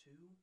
two.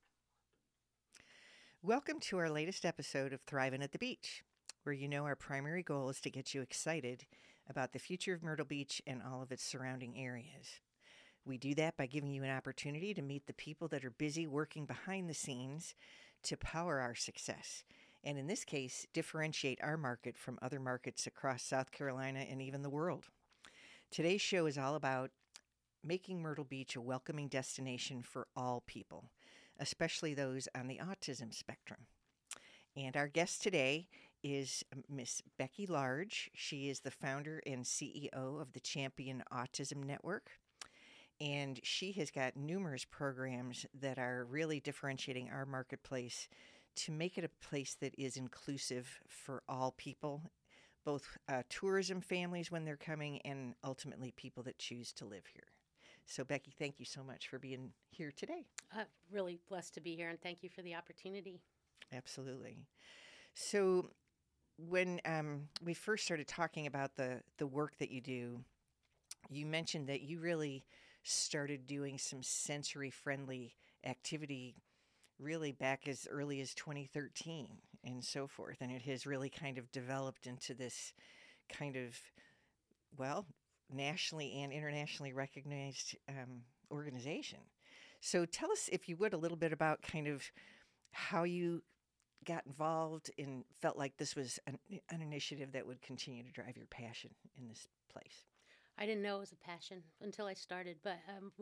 Welcome to our latest episode of Thriving at the Beach, where you know our primary goal is to get you excited about the future of Myrtle Beach and all of its surrounding areas. We do that by giving you an opportunity to meet the people that are busy working behind the scenes to power our success, and in this case, differentiate our market from other markets across South Carolina and even the world. Today's show is all about making Myrtle Beach a welcoming destination for all people, especially those on the autism spectrum. And our guest today is Miss Becky Large. She is the founder and CEO of the Champion Autism Network. And she has got numerous programs that are really differentiating our marketplace to make it a place that is inclusive for all people, both tourism families when they're coming and ultimately people that choose to live here. So, Becky, thank you so much for being here today. Really blessed to be here, and thank you for the opportunity. Absolutely. So, when we first started talking about the work that you do, you mentioned that you really started doing some sensory-friendly activity really back as early as 2013 and so forth. And it has really kind of developed into this kind of, well, nationally and internationally recognized organization. So tell us, if you would, a little bit about kind of how you got involved and felt like this was an initiative that would continue to drive your passion in this place. I didn't know it was a passion until I started, but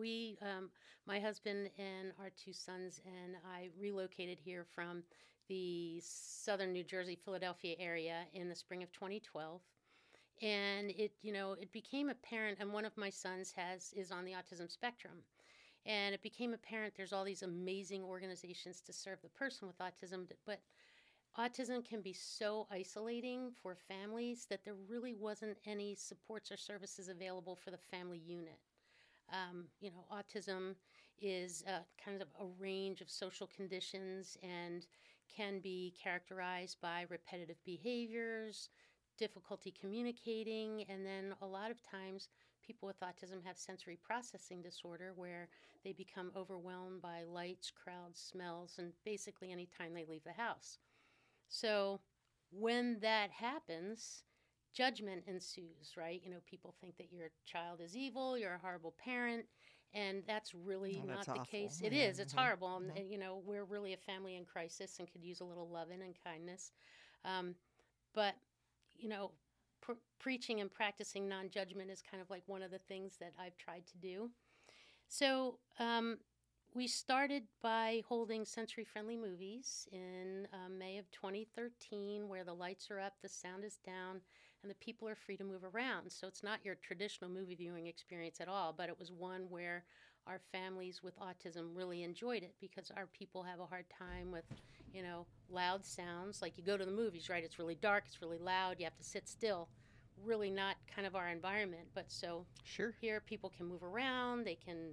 my husband and our two sons and I relocated here from the southern New Jersey, Philadelphia area in the spring of 2012. And it became apparent, and one of my sons is on the autism spectrum. And it became apparent there's all these amazing organizations to serve the person with autism, but autism can be so isolating for families that there really wasn't any supports or services available for the family unit. Autism is kind of a range of social conditions and can be characterized by repetitive behaviors, difficulty communicating, and then a lot of times people with autism have sensory processing disorder where they become overwhelmed by lights, crowds, smells, and basically any time they leave the house. So when that happens, judgment ensues, right? People think that your child is evil, you're a horrible parent, and that's really not the case. It is. It's horrible. And, we're really a family in crisis and could use a little loving and kindness. But preaching and practicing non-judgment is kind of like one of the things that I've tried to do. So we started by holding sensory-friendly movies in May of 2013, where the lights are up, the sound is down, and the people are free to move around. So it's not your traditional movie viewing experience at all, but it was one where our families with autism really enjoyed it because our people have a hard time with, loud sounds. Like you go to the movies, right? It's really dark, it's really loud, you have to sit still. Really not kind of our environment. But so Sure. Here people can move around, they can,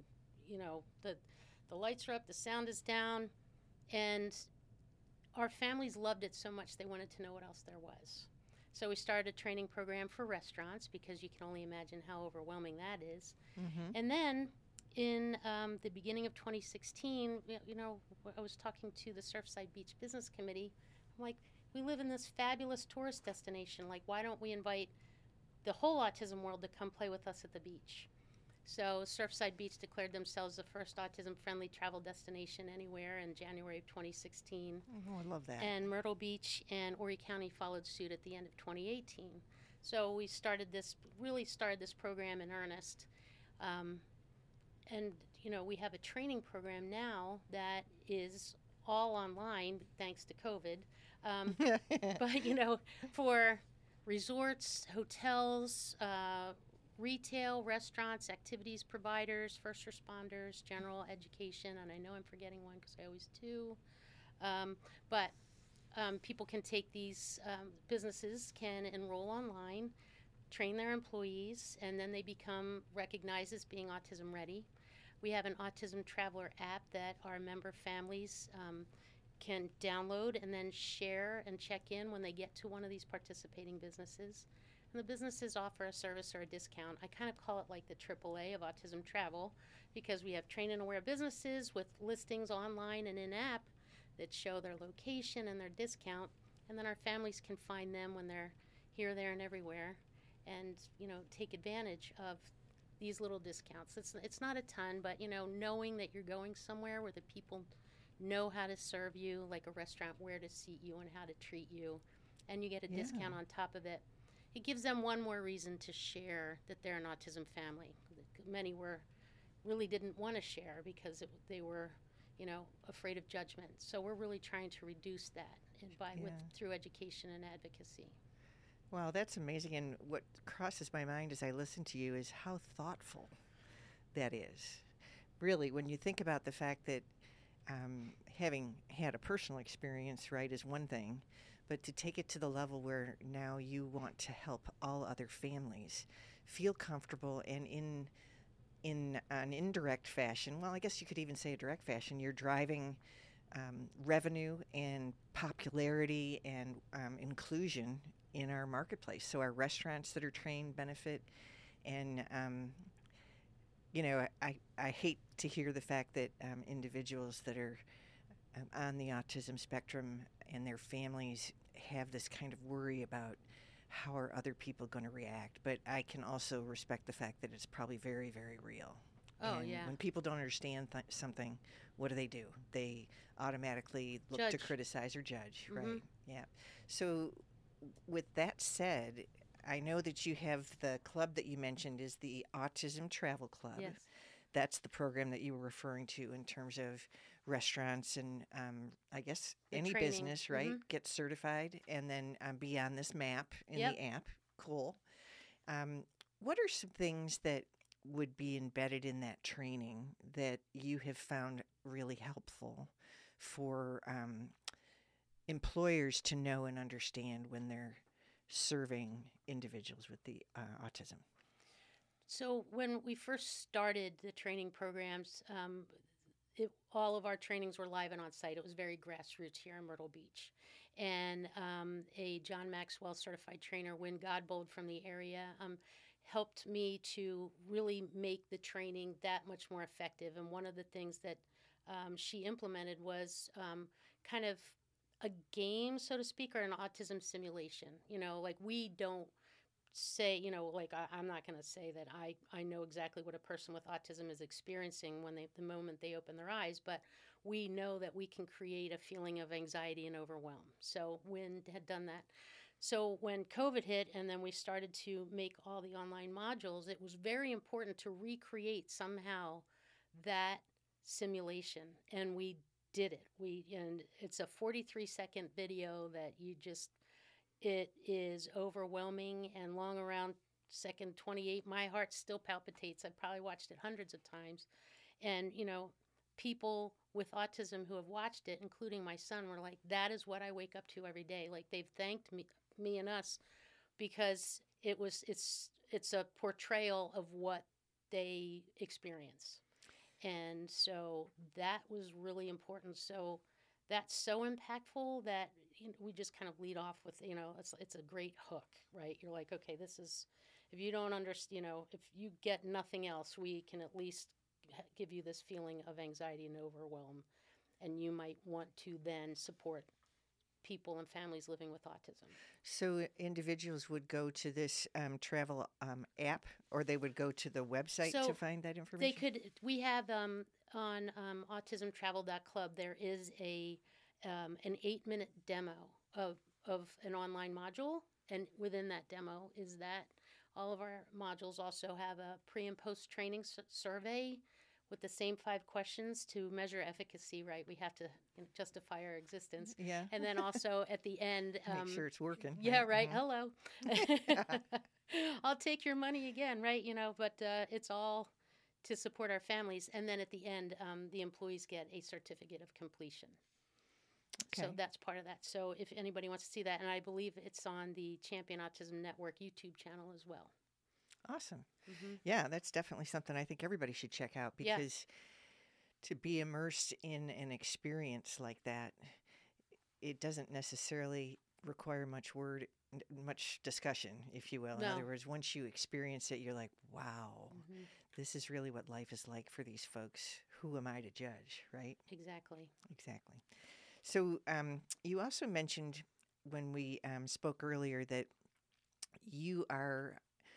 the lights are up, the sound is down, and our families loved it so much they wanted to know what else there was. So we started a training program for restaurants because you can only imagine how overwhelming that is. Mm-hmm. And then in the beginning of 2016, I was talking to the Surfside Beach Business Committee. I'm like, we live in this fabulous tourist destination. Like, why don't we invite the whole autism world to come play with us at the beach? So Surfside Beach declared themselves the first autism-friendly travel destination anywhere in January of 2016. Oh, I love that. And Myrtle Beach and Horry County followed suit at the end of 2018. So we really started this program in earnest. And we have a training program now that is all online, thanks to COVID. But, for resorts, hotels, retail, restaurants, activities providers, first responders, general education, and I know I'm forgetting one because I always do. But people can take these, businesses can enroll online, train their employees, and then they become recognized as being autism ready. We have an Autism Traveler app that our member families can download and then share and check in when they get to one of these participating businesses. And the businesses offer a service or a discount. I kind of call it like the AAA of autism travel because we have trained and aware businesses with listings online and in-app that show their location and their discount. And then our families can find them when they're here, there, and everywhere and, take advantage of these little discounts. It's not a ton, but, knowing that you're going somewhere where the people know how to serve you, like a restaurant, where to seat you and how to treat you, and you get a discount on top of it. It gives them one more reason to share that they're an autism family. Many really didn't want to share because they were, afraid of judgment. So we're really trying to reduce that through education and advocacy. Wow, that's amazing. And what crosses my mind as I listen to you is how thoughtful that is. Really, when you think about the fact that having had a personal experience, right, is one thing, but to take it to the level where now you want to help all other families feel comfortable and in an indirect fashion, well, I guess you could even say a direct fashion, you're driving revenue and popularity and inclusion in our marketplace. So our restaurants that are trained benefit. And, I hate to hear the fact that individuals that are on the autism spectrum and their families have this kind of worry about how are other people going to react. But I can also respect the fact that it's probably very, very real. Oh, and yeah. When people don't understand something, what do? They automatically look to criticize or judge, Mm-hmm. right? Yeah. So with that said, I know that you have the club that you mentioned is the Autism Travel Club. Yes. That's the program that you were referring to in terms of restaurants and I guess any training. business, right? Mm-hmm. Get certified and then be on this map in the app. Cool. What are some things that would be embedded in that training that you have found really helpful for employers to know and understand when they're serving individuals with the autism? So when we first started the training programs, all of our trainings were live and on site. It was very grassroots here in Myrtle Beach. And a John Maxwell certified trainer, Wynn Godbold from the area, helped me to really make the training that much more effective. And one of the things that she implemented was kind of a game, so to speak, or an autism simulation. Like we don't say, I'm not going to say that I know exactly what a person with autism is experiencing the moment they open their eyes, but we know that we can create a feeling of anxiety and overwhelm. So Wynn had done that. So when COVID hit and then we started to make all the online modules, it was very important to recreate somehow that simulation, and we did it. And it's a 43-second video that it is overwhelming, and long around second 28, my heart still palpitates. I've probably watched it hundreds of times. And, people with autism who have watched it, including my son, were like, that is what I wake up to every day. Like they've thanked me and us because it's a portrayal of what they experience. And so that was really important. So that's so impactful that we just kind of lead off with, it's a great hook, right? You're like, okay, this is, if you don't understand, if you get nothing else, we can at least give you this feeling of anxiety and overwhelm. And you might want to then support people and families living with autism. So individuals would go to this travel app, or they would go to the website to find that information? We have on autismtravel.club, there is an 8-minute demo of an online module. And within that demo is that all of our modules also have a pre and post training survey with the same 5 questions to measure efficacy, right? We have to justify our existence. Yeah. And then also at the end... make sure it's working. Yeah, right. Mm-hmm. Hello. I'll take your money again, right? But it's all to support our families. And then at the end, the employees get a certificate of completion. Okay. So that's part of that. So if anybody wants to see that, and I believe it's on the Champion Autism Network YouTube channel as well. Awesome. Mm-hmm. Yeah, that's definitely something I think everybody should check out, because to be immersed in an experience like that, it doesn't necessarily require much discussion, if you will. In No. other words, once you experience it, you're like, wow, Hmm. this is really what life is like for these folks. Who am I to judge, right? Exactly. Exactly. So you also mentioned when we spoke earlier that you are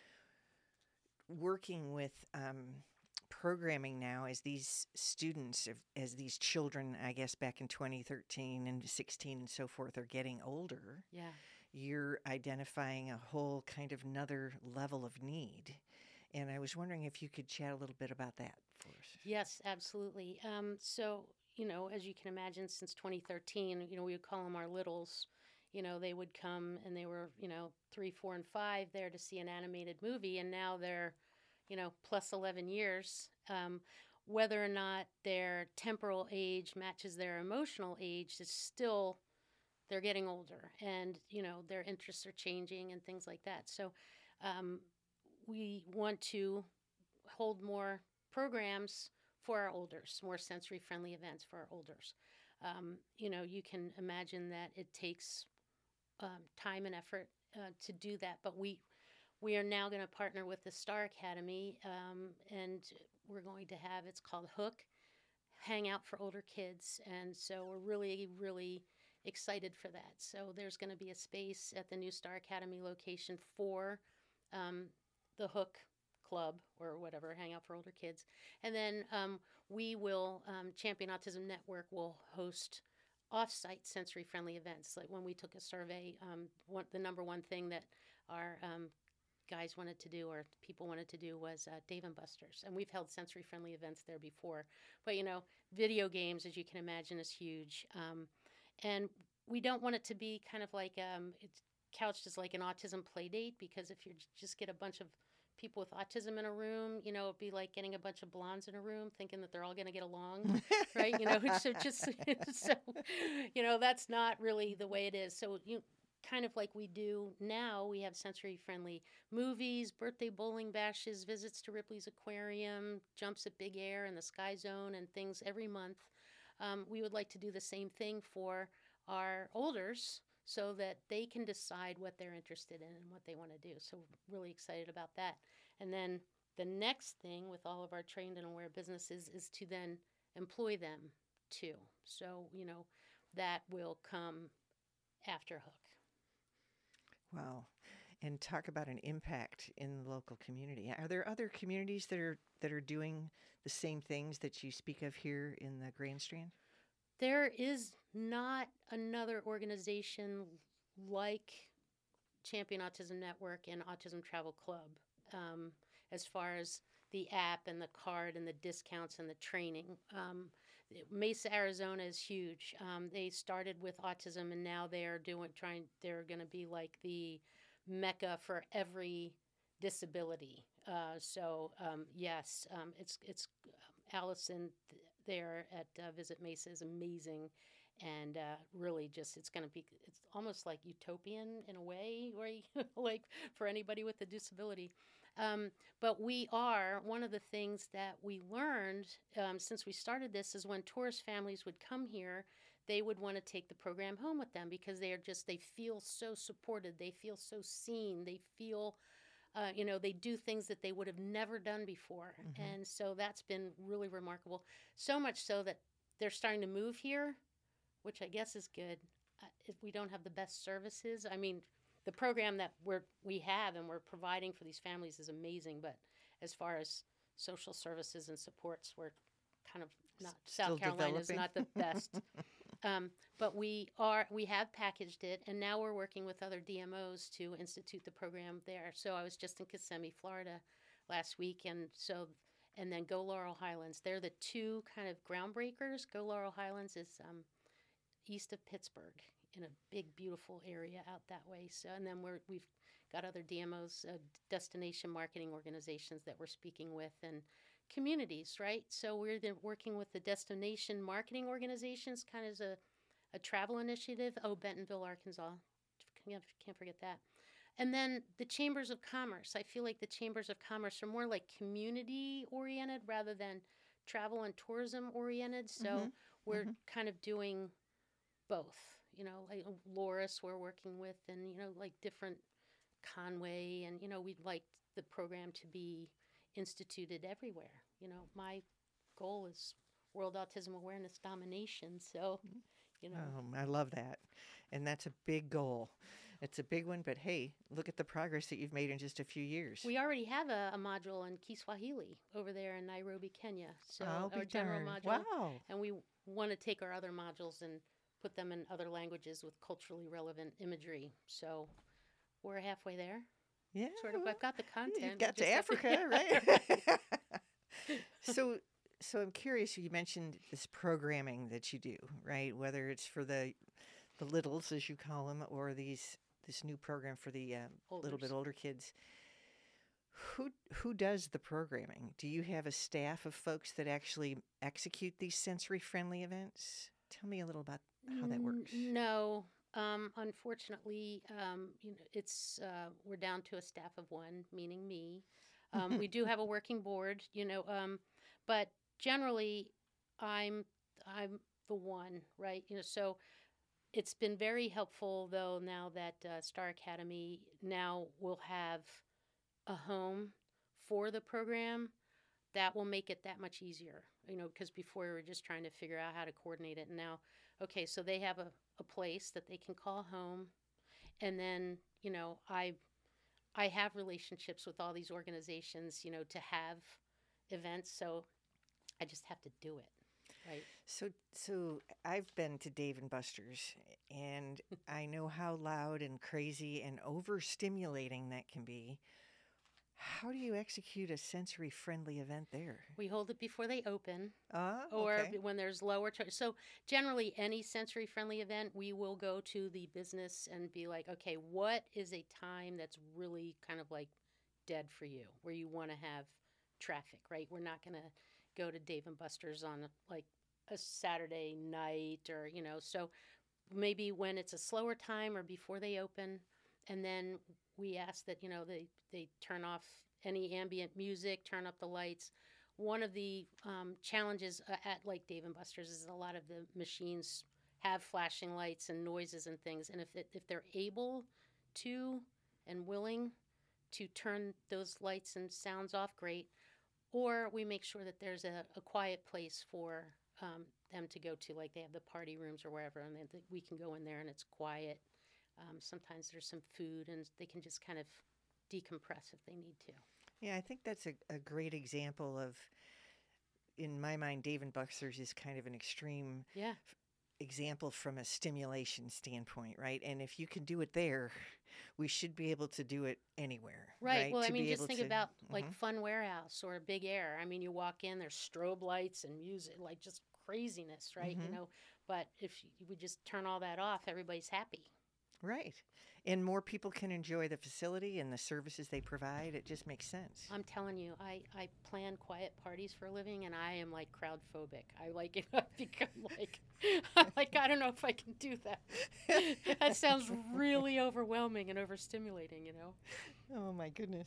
working with programming now as these students, as these children, I guess back in 2013 and 16 and so forth, are getting older. Yeah. You're identifying a whole kind of another level of need. And I was wondering if you could chat a little bit about that for us. Yes, absolutely. So, as you can imagine, since 2013, we would call them our littles. They would come and they were, 3, 4, and 5 there to see an animated movie, and now they're, plus 11 years. Whether or not their temporal age matches their emotional age is still, they're getting older, and, their interests are changing and things like that. So we want to hold more programs for our olders, more sensory-friendly events for our olders. You can imagine that it takes time and effort to do that, but we are now going to partner with the Star Academy, and we're going to have, it's called Hook, Hangout for Older Kids, and so we're really, really excited for that. So there's going to be a space at the new Star Academy location for the Hook Club or whatever, Hangout for Older Kids. And then we will, Champion Autism Network will host off-site sensory-friendly events. Like when we took a survey, the number one thing that our guys wanted to do or people wanted to do was Dave & Buster's. And we've held sensory-friendly events there before. But, video games, as you can imagine, is huge. And we don't want it to be kind of like it's couched as like an autism play date, because if you just get a bunch of people with autism in a room, it'd be like getting a bunch of blondes in a room thinking that they're all going to get along, right? So just, so, that's not really the way it is. So kind of like we do now, we have sensory-friendly movies, birthday bowling bashes, visits to Ripley's Aquarium, jumps at Big Air and the Sky Zone and things every month. We would like to do the same thing for our olders so that they can decide what they're interested in and what they want to do. So we're really excited about that. And then the next thing with all of our trained and aware businesses is to then employ them too. So, that will come after Hook. Wow. And talk about an impact in the local community. Are there other communities that are doing the same things that you speak of here in the Grand Strand? There is not another organization like Champion Autism Network and Autism Travel Club as far as the app and the card and the discounts and the training. Mesa, Arizona is huge. They started with autism, and now they're going to be like the mecca for every disability. Yes, it's Allison there at Visit Mesa is amazing, and really just it's almost like utopian in a way, right? Like for anybody with a disability. But one of the things that we learned since we started this is when tourist families would come here, they would want to take the program home with them because they feel so supported, they feel so seen, they feel, they do things that they would have never done before. Mm-hmm. And so that's been really remarkable. So much so that they're starting to move here, which I guess is good. If we don't have the best services, I mean, the program that we have and we're providing for these families is amazing, but as far as social services and supports, we're kind of not. Still South Carolina developing. is not the best. But we have packaged it, and now we're working with other DMOs to institute the program there. So I was just in Kissimmee, Florida last week, and then Go Laurel Highlands. They're the two kind of groundbreakers. Go Laurel Highlands is east of Pittsburgh in a big, beautiful area out that way. So, and then we've got other DMOs, destination marketing organizations that we're speaking with, and communities, right? So we're then working with the destination marketing organizations, kind of as a travel initiative. Oh, Bentonville, Arkansas. Can't forget that. And then the Chambers of Commerce. I feel like the Chambers of Commerce are more like community-oriented rather than travel and tourism-oriented. So we're kind of doing both. like Loris we're working with, and, like different Conway, and, we'd like the program to be instituted everywhere. My goal is World Autism Awareness domination. So, I love that. And that's a big goal. It's a big one, but hey, look at the progress that you've made in just a few years. We already have a module in Kiswahili over there in Nairobi, Kenya. So our general module. Wow. And we want to take our other modules and put them in other languages with culturally relevant imagery. So we're halfway there. Yeah. Sort of. I've got the content. You've got to Africa, right? So I'm curious, you mentioned this programming that you do, right? Whether it's for the littles, as you call them, or this new program for the little bit older kids. Who does the programming? Do you have a staff of folks that actually execute these sensory-friendly events? Tell me a little about how that works. No. Unfortunately, it's we're down to a staff of one, meaning me. We do have a working board, but generally, I'm the one, right? So it's been very helpful, though, now that Star Academy now will have a home for the program. That will make it that much easier, because before we were just trying to figure out how to coordinate it. And now, okay, so they have a place that they can call home. And then, I have relationships with all these organizations, to have events. So I just have to do it, right? So I've been to Dave and Buster's, and I know how loud and crazy and overstimulating that can be. How do you execute a sensory-friendly event there? We hold it before they open, or when there's lower charge. So generally, any sensory-friendly event, we will go to the business and be like, okay, what is a time that's really kind of like dead for you, where you want to have traffic, right? We're not going to go to Dave and Buster's on like a Saturday night, or so maybe when it's a slower time or before they open. And then we ask that, they turn off any ambient music, turn up the lights. One of the challenges at like Dave & Buster's is a lot of the machines have flashing lights and noises and things. And if they're able to and willing to turn those lights and sounds off, great. Or we make sure that there's a quiet place for them to go to, like they have the party rooms or wherever, and we can go in there and it's quiet. Sometimes there's some food, and they can just kind of decompress if they need to. Yeah, I think that's a great example of, in my mind, Dave and Buster's is kind of an extreme example from a stimulation standpoint, right? And if you can do it there, we should be able to do it anywhere. Right. Well, just think about like Fun Warehouse or Big Air. You walk in, there's strobe lights and music, like just craziness, right? But if we just turn all that off, everybody's happy. Right. And more people can enjoy the facility and the services they provide. It just makes sense. I'm telling you, I plan quiet parties for a living, and I am like crowd phobic. I like it. I've become like, I don't know if I can do that. That sounds really overwhelming and overstimulating, Oh, my goodness.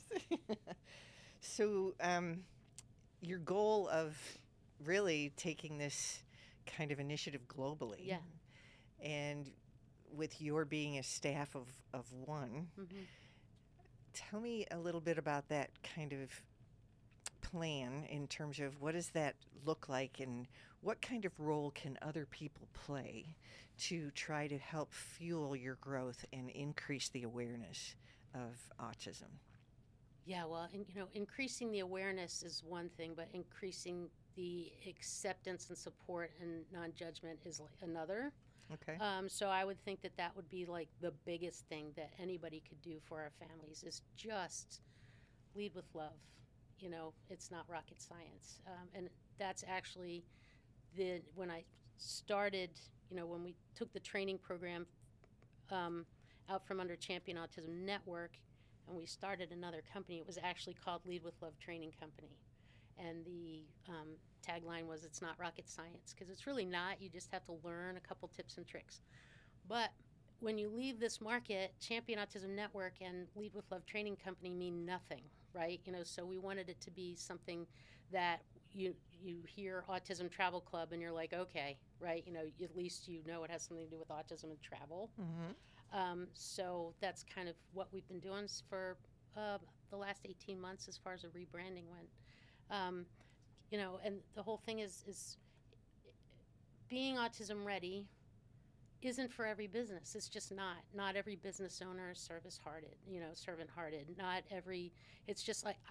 So your goal of really taking this kind of initiative globally. Yeah. And with your being a staff of one, tell me a little bit about that kind of plan in terms of what does that look like, and what kind of role can other people play to try to help fuel your growth and increase the awareness of autism? Yeah, well, increasing the awareness is one thing, but increasing the acceptance and support and non-judgment is another. Okay. So I would think that would be like the biggest thing that anybody could do for our families is just lead with love. It's not rocket science. And that's actually when I started, when we took the training program out from under Champion Autism Network, and we started another company, it was actually called Lead with Love Training Company. And the tagline was, it's not rocket science, because it's really not. You just have to learn a couple tips and tricks. But when you leave this market, Champion Autism Network and Lead with Love Training Company mean nothing, right? So we wanted it to be something that, you hear Autism Travel Club and you're like, okay, right? At least it has something to do with autism and travel. So that's kind of what we've been doing for the last 18 months as far as the rebranding went. And the whole thing is being autism ready isn't for every business. It's just not. Not every business owner is servant-hearted. Not every. It's just like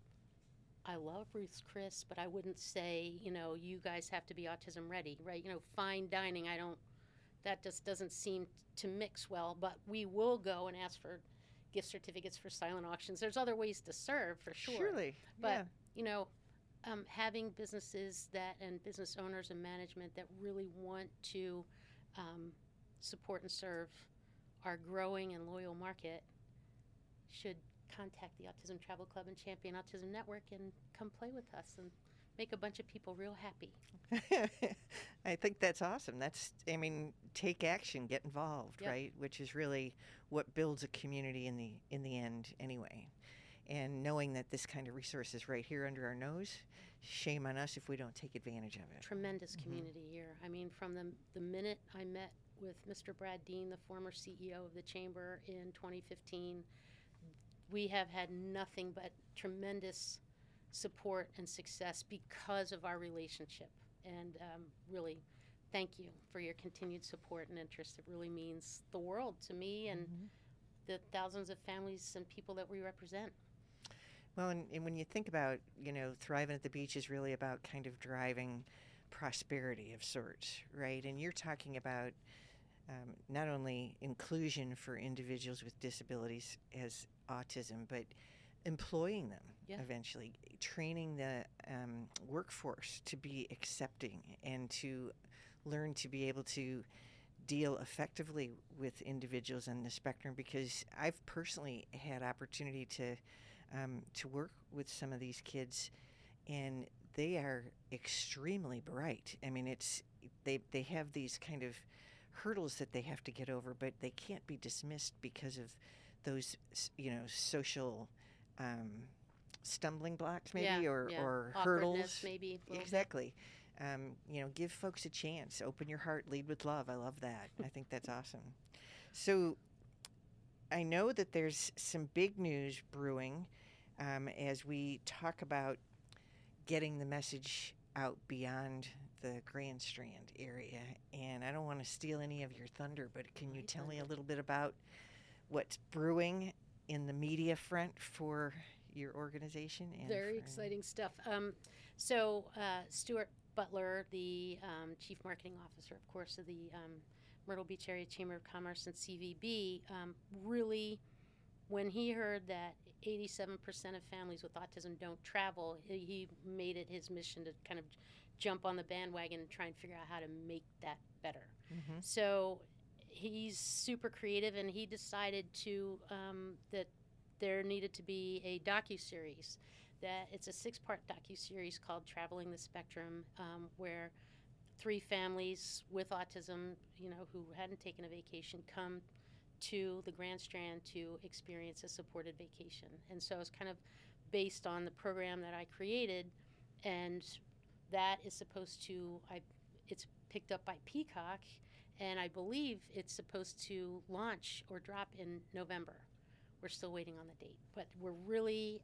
I love Ruth's Chris, but I wouldn't say you guys have to be autism ready, right? Fine dining. That just doesn't seem to mix well. But we will go and ask for gift certificates for silent auctions. There's other ways to serve for sure. Surely, but having businesses and business owners and management that really want to support and serve our growing and loyal market should contact the Autism Travel Club and Champion Autism Network and come play with us and make a bunch of people real happy. I think that's awesome. Take action, get involved, Yep. right? Which is really what builds a community in the end anyway. And knowing that this kind of resource is right here under our nose, shame on us if we don't take advantage of it. Tremendous community here. From the minute I met with Mr. Brad Dean, the former CEO of the Chamber, in 2015, we have had nothing but tremendous support and success because of our relationship. And really, thank you for your continued support and interest. It really means the world to me and the thousands of families and people that we represent. Well, and when you think about, Thriving at the Beach is really about kind of driving prosperity of sorts, right? And you're talking about not only inclusion for individuals with disabilities as autism, but employing them eventually, training the workforce to be accepting and to learn to be able to deal effectively with individuals on the spectrum, because I've personally had opportunity to work with some of these kids, and they are extremely bright. They have these kind of hurdles that they have to get over, but they can't be dismissed because of those, social stumbling blocks, maybe, or hurdles. Maybe. Exactly. Give folks a chance. Open your heart. Lead with love. I love that. I think that's awesome. So I know that there's some big news brewing as we talk about getting the message out beyond the Grand Strand area. And I don't want to steal any of your thunder, but can you tell me a little bit about what's brewing in the media front for your organization? Very exciting stuff. So Stuart Butler, the Chief Marketing Officer, of course, of the Myrtle Beach Area Chamber of Commerce and CVB, really, when he heard that 87% of families with autism don't travel, he made it his mission to kind of jump on the bandwagon and try and figure out how to make that better. So he's super creative, and he decided that there needed to be a docuseries. That it's a 6-part docuseries called Traveling the Spectrum, where 3 families with autism, who hadn't taken a vacation, come to the Grand Strand to experience a supported vacation. And so it's kind of based on the program that I created, and that is supposed to, it's picked up by Peacock, and I believe it's supposed to launch or drop in November. We're still waiting on the date, but we're really,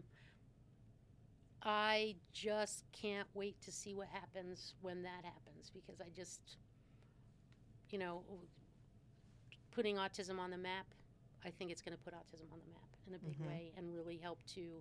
I just can't wait to see what happens when that happens, because I just, putting autism on the map, I think it's going to put autism on the map in a big way and really help to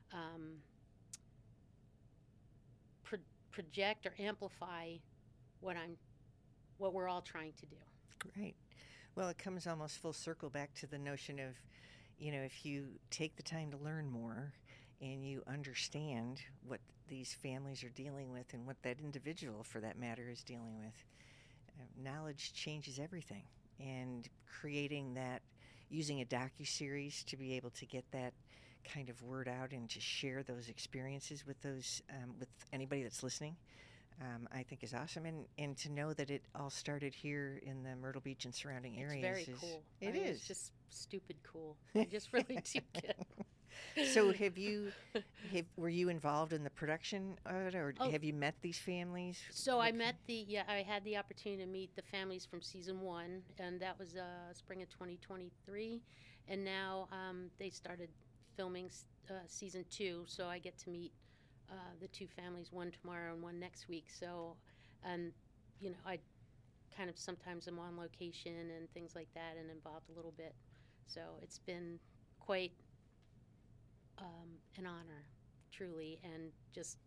project or amplify what we're all trying to do. Great. Well, it comes almost full circle back to the notion of, if you take the time to learn more and you understand what these families are dealing with and what that individual, for that matter, is dealing with, knowledge changes everything. And creating that, using a docuseries to be able to get that kind of word out and to share those experiences with those with anybody that's listening, I think is awesome. And to know that it all started here in the Myrtle Beach and surrounding areas. It's very cool. It is. It's just stupid cool. I just really do get it. So were you involved in the production of it, or Oh, have you met these families? so What I had the opportunity to meet the families from season one, and that was spring of 2023. And now they started filming season two, so I get to meet the two families, one tomorrow and one next week. So, and I kind of sometimes am on location and things like that, and involved a little bit. So it's been quite an honor, truly, and just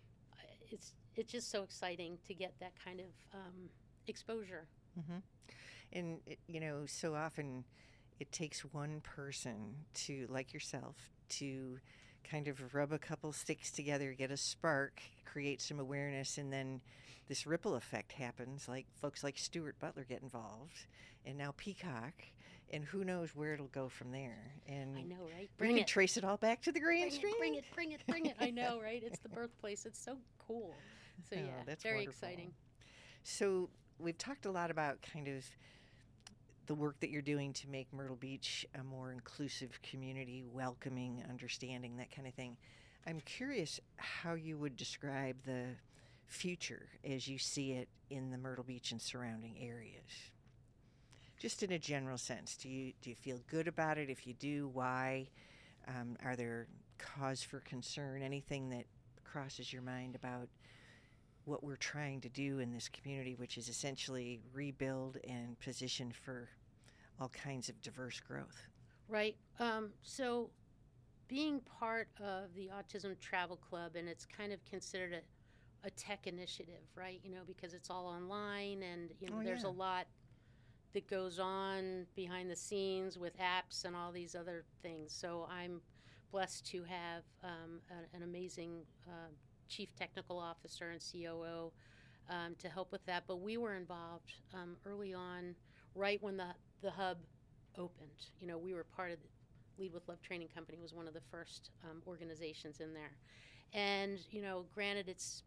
it's just so exciting to get that kind of exposure. hmm And so often it takes one person to, like yourself, to kind of rub a couple sticks together, get a spark, create some awareness, and then this ripple effect happens. Like folks like Stuart Butler get involved, and now Peacock, and who knows where it'll go from there. And I know, right? we Bring can it, trace it all back to the Grand bring it, Stream. bring it, bring it, bring it. I know, right? It's the birthplace. It's so cool. So Oh, yeah, that's very wonderful. exciting. So we've talked a lot about kind of the work that you're doing to make Myrtle Beach a more inclusive community, welcoming, understanding, that kind of thing. I'm curious how you would describe the future as you see it in the Myrtle Beach and surrounding areas. Just in a general sense, do you feel good about it? If you do, why? Are there cause for concern? Anything that crosses your mind about what we're trying to do in this community, which is essentially rebuild and position for all kinds of diverse growth? Right. So being part of the Autism Travel Club, and it's kind of considered a tech initiative, right? Because it's all online, and Oh, there's a yeah. lot that goes on behind the scenes with apps and all these other things. So I'm blessed to have an amazing chief technical officer and COO to help with that. But we were involved early on, right when the hub opened. We were part of the Lead with Love Training Company, was one of the first organizations in there. And granted, it's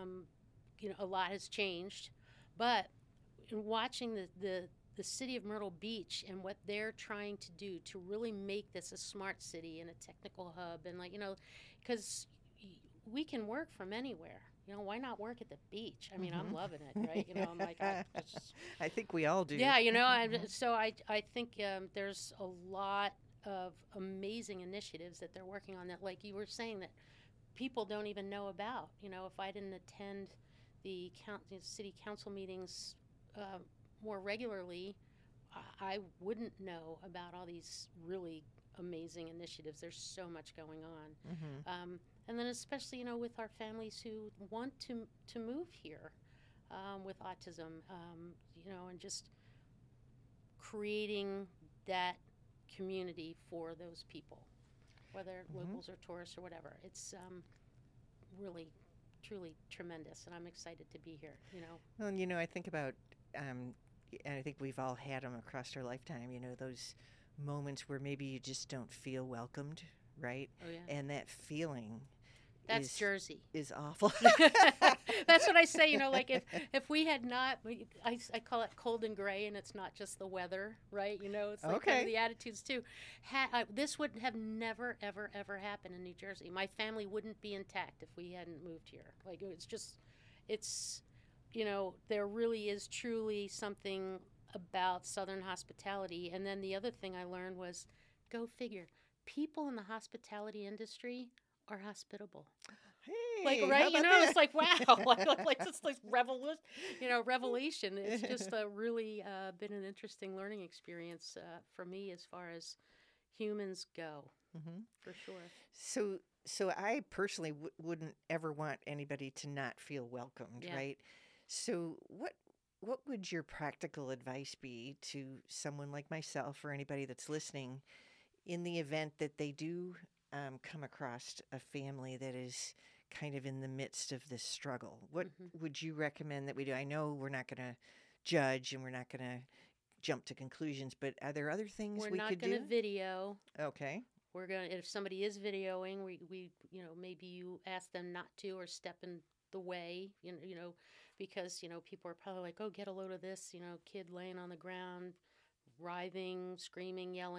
a lot has changed, but in watching the city of Myrtle Beach and what they're trying to do to really make this a smart city and a technical hub, and because we can work from anywhere. Why not work at the beach? I mean, I'm loving it, right? I'm like, I think we all do. yeah, so I think there's a lot of amazing initiatives that they're working on that, like you were saying, that people don't even know about. If I didn't attend the city council meetings more regularly, I wouldn't know about all these really amazing initiatives. There's so much going on. And then especially, with our families who want to move here with autism, and just creating that community for those people, whether locals or tourists or whatever. It's really, truly tremendous, and I'm excited to be here. Well, I think about, and I think we've all had them across our lifetime, those moments where maybe you just don't feel welcomed, right? Oh yeah. And that feeling That's Jersey. is awful. That's what I say. Like if we had not, I call it cold and gray, and it's not just the weather, right? It's like kind of the attitudes too. This would have never, ever, ever happened in New Jersey. My family wouldn't be intact if we hadn't moved here. Like it's there really is truly something about Southern hospitality. And then the other thing I learned was, go figure, people in the hospitality industry are hospitable. Hey, Right? how about It's like, wow, like just like revelation. It's just really been an interesting learning experience for me as far as humans go, for sure. So I personally wouldn't ever want anybody to not feel welcomed, right? So what would your practical advice be to someone like myself or anybody that's listening in the event that they do come across a family that is kind of in the midst of this struggle? What would you recommend that we do? I know we're not going to judge and we're not going to jump to conclusions, but are there other things we could do? We're not going to video. Okay. We're going to, if somebody is videoing, we maybe you ask them not to or step in the way, because, people are probably like, oh, get a load of this, kid laying on the ground, writhing, screaming, yelling.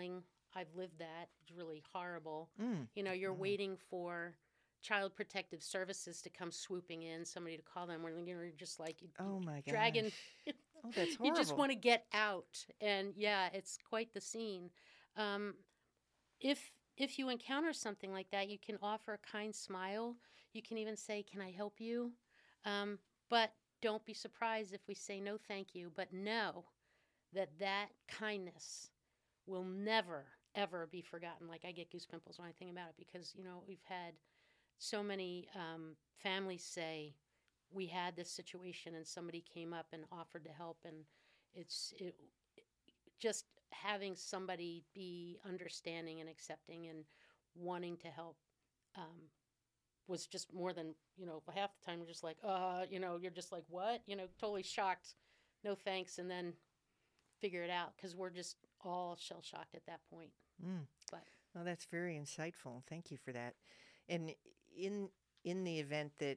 I've lived that. It's really horrible. Mm. You know, you're Oh. waiting for Child Protective Services to come swooping in, somebody to call them, when you're just like Oh my dragging. gosh. Oh, that's You just horrible. want to get out, and yeah, it's quite the scene. Um, if you encounter something like that, you can offer a kind smile. You can even say, "Can I help you?" But don't be surprised if we say no, thank you. But know that that kindness will never ever be forgotten. Like, I get goosepimples when I think about it, because we've had so many families say, we had this situation and somebody came up and offered to help, and it just having somebody be understanding and accepting and wanting to help um, was just more than, half the time you're just like, you're just like, what, totally shocked, no thanks, and then figure it out, because we're just all shell shocked at that point. Mm. But Well, that's very insightful. Thank you for that. And in the event that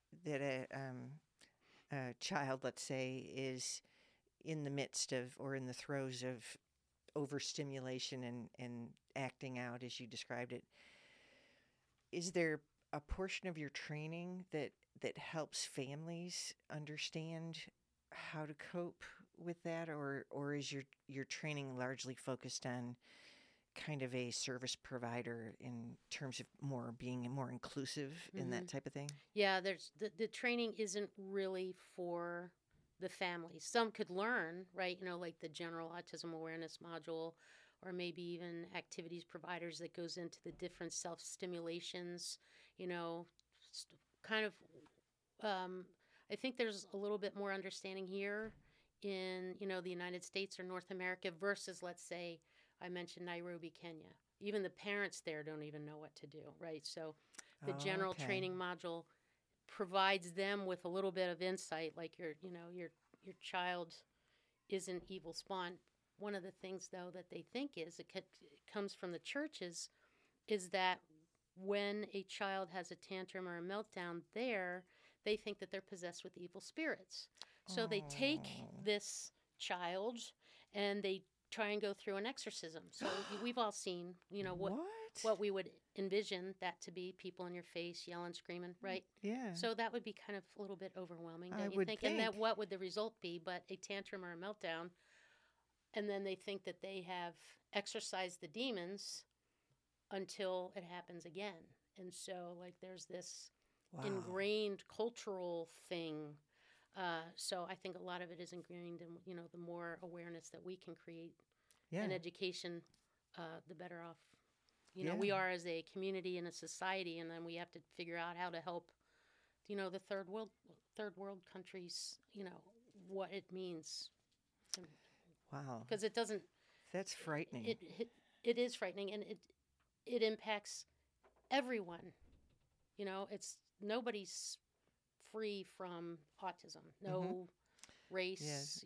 a child, let's say, is in the midst of or in the throes of overstimulation and acting out as you described it, is there a portion of your training that helps families understand how to cope with that, or is your training largely focused on kind of a service provider in terms of being more inclusive in that type of thing? yeah, there's the training isn't really for the families. Some could learn, right? Like the general autism awareness module, or maybe even activities providers that goes into the different self stimulations. Kind of. I think there's a little bit more understanding here in the United States or North America versus, let's say, I mentioned Nairobi, Kenya. Even the parents there don't even know what to do, right? So the general Okay. training module provides them with a little bit of insight, like your child isn't evil spawn. One of the things, though, that they think is it comes from the churches, is that when a child has a tantrum or a meltdown there, they think that they're possessed with evil spirits. So they take Oh. this child and they try and go through an exorcism. So we've all seen, what we would envision that to be: people in your face, yelling, screaming, right? Yeah. So that would be kind of a little bit overwhelming, I don't you would think? And then think. what would the result be but a tantrum or a meltdown? And then they think that they have exorcised the demons until it happens again. And so, like, there's this Wow. ingrained cultural thing. So I think a lot of it is ingrained in, the more awareness that we can create Yeah. and education, the better off, Yeah. we are as a community and a society. And then we have to figure out how to help, the third world countries, what it means. Wow. Because it doesn't, That's frightening. it is frightening, and it impacts everyone. It's nobody's free from autism. No race. Yes.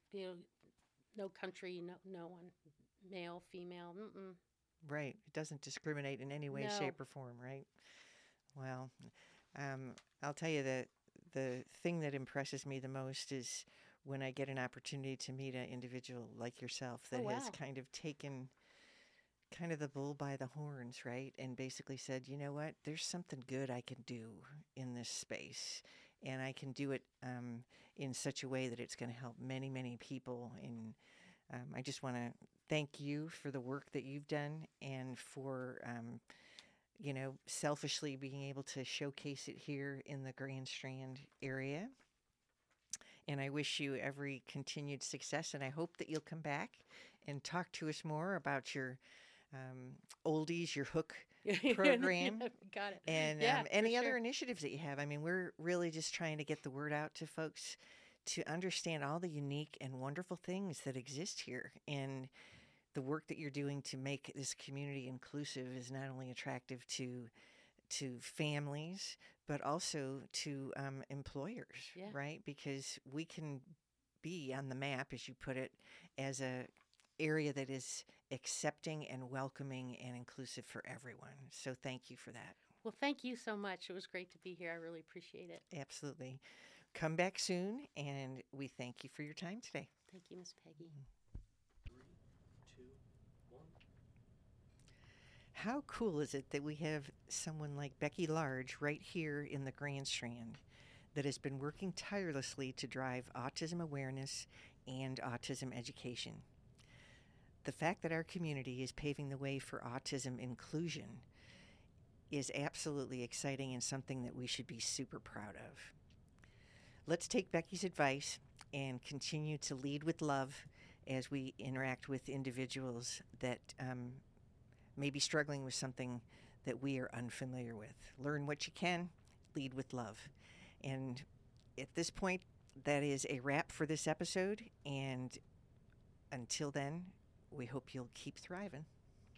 No country. No one. Male, female. Right. It doesn't discriminate in any way, No. shape, or form, right? Well, I'll tell you that the thing that impresses me the most is when I get an opportunity to meet an individual like yourself that has wow. kind of taken kind of the bull by the horns, right? And basically said, you know what? There's something good I can do in this space. And I can do it in such a way that it's going to help many, many people. And I just want to thank you for the work that you've done and for, selfishly being able to showcase it here in the Grand Strand area. And I wish you every continued success. And I hope that you'll come back and talk to us more about your oldies, your hook program. Got it. And Yeah, any for other sure. initiatives that you have. I mean, we're really just trying to get the word out to folks to understand all the unique and wonderful things that exist here. And the work that you're doing to make this community inclusive is not only attractive to families, but also to employers, Yeah. right? Because we can be on the map, as you put it, as a area that is accepting and welcoming and inclusive for everyone. So thank you for that. Well, thank you so much. It was great to be here. I really appreciate it. Absolutely. Come back soon, and we thank you for your time today. Thank you, Miss Peggy. How cool is it that we have someone like Becky Large right here in the Grand Strand that has been working tirelessly to drive autism awareness and autism education? The fact that our community is paving the way for autism inclusion is absolutely exciting and something that we should be super proud of. Let's take Becky's advice and continue to lead with love as we interact with individuals that may be struggling with something that we are unfamiliar with. Learn what you can, lead with love. And at this point, that is a wrap for this episode. And until then, we hope you'll keep thriving.